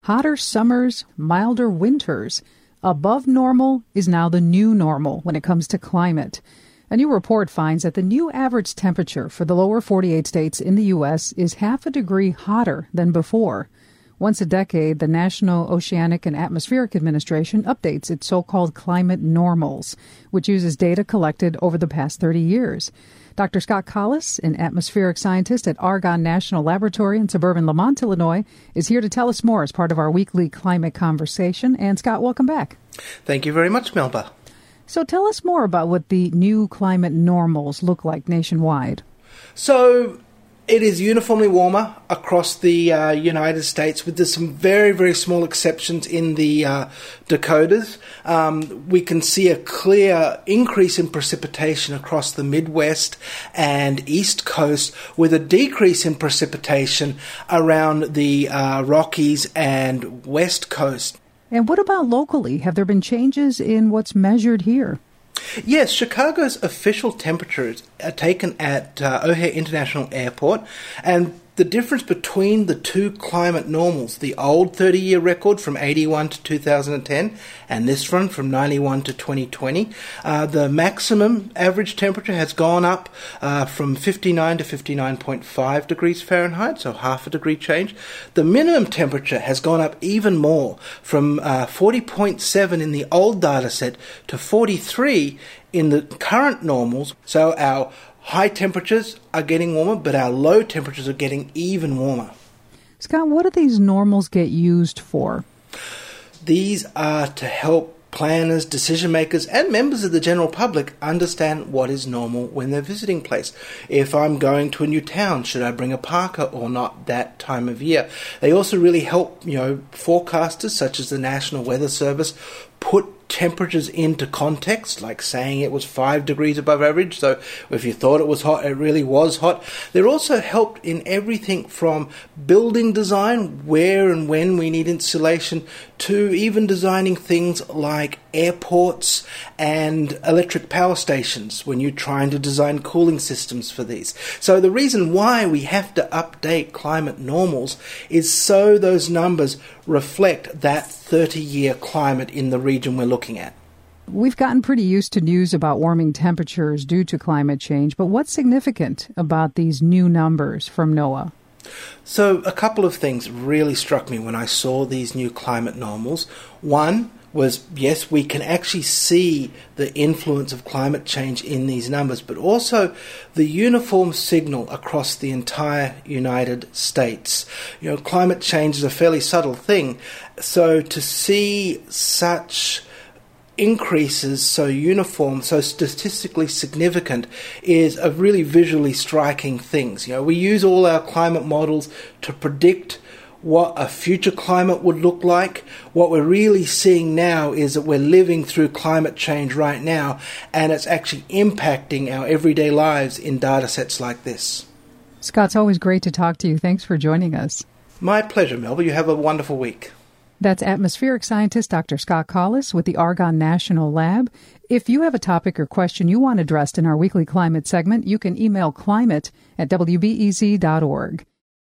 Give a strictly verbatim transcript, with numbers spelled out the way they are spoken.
Hotter summers, milder winters. Above normal is now the new normal when it comes to climate. A new report finds that the new average temperature for the lower forty-eight states in the U S is half a degree hotter than before. Once a decade, the National Oceanic and Atmospheric Administration updates its so-called climate normals, which uses data collected over the past thirty years. Doctor Scott Collis, an atmospheric scientist at Argonne National Laboratory in suburban Lamont, Illinois, is here to tell us more as part of our weekly climate conversation. And Scott, welcome back. Thank you very much, Melba. So tell us more about what the new climate normals look like nationwide. So it is uniformly warmer across the uh, United States, with there's some very, very small exceptions in the uh, Dakotas. Um, we can see a clear increase in precipitation across the Midwest and East Coast, with a decrease in precipitation around the uh, Rockies and West Coast. And what about locally? Have there been changes in what's measured here? Yes, Chicago's official temperatures are taken at uh, O'Hare International Airport, and the difference between the two climate normals, the old thirty-year record from eighty-one to two thousand ten and this one from ninety-one to twenty twenty, uh, the maximum average temperature has gone up uh, from fifty-nine to fifty-nine point five degrees Fahrenheit, so half a degree change. The minimum temperature has gone up even more, from uh, forty point seven in the old data set to forty-three in the current normals. So our high temperatures are getting warmer, but our low temperatures are getting even warmer. Scott, what do these normals get used for? These are to help planners, decision makers, and members of the general public understand what is normal when they're visiting place. If I'm going to a new town, should I bring a parka or not that time of year? They also really help, you know, forecasters such as the National Weather Service put temperatures into context, like saying it was five degrees above average, so if you thought it was hot, it really was hot. They're also helped in everything from building design, where and when we need insulation, to even designing things like airports and electric power stations when you're trying to design cooling systems for these. So the reason why we have to update climate normals is so those numbers reflect that thirty-year climate in the region we're looking at. We've gotten pretty used to news about warming temperatures due to climate change, but what's significant about these new numbers from NOAA? So a couple of things really struck me when I saw these new climate normals. One was, yes, we can actually see the influence of climate change in these numbers, but also the uniform signal across the entire United States. You know, climate change is a fairly subtle thing, so to see such increases so uniform, so statistically significant, is a really visually striking thing. You know, we use all our climate models to predict what a future climate would look like. What we're really seeing now is that we're living through climate change right now, and it's actually impacting our everyday lives in data sets like this. Scott, it's always great to talk to you. Thanks for joining us. My pleasure, Melba. You have a wonderful week. That's atmospheric scientist Doctor Scott Collis with the Argonne National Lab. If you have a topic or question you want addressed in our weekly climate segment, you can email climate at w b e z dot org.